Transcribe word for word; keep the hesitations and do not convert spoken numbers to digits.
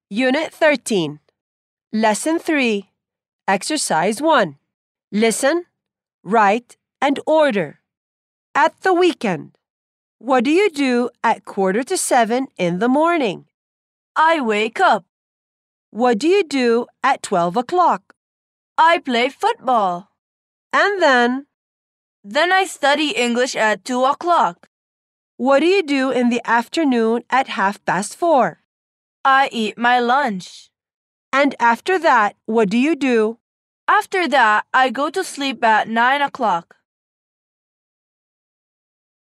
Unit thirteen. Lesson three. Exercise one. Listen, write, and order. At the weekend. What do you do at quarter to seven in the morning? I wake up. What do you do at twelve o'clock? I play football. And then, Then I study English at two o'clock. what do you do in the afternoon at half past four? I eat my lunch. And after that, what do you do? After that, I go to sleep at nine o'clock.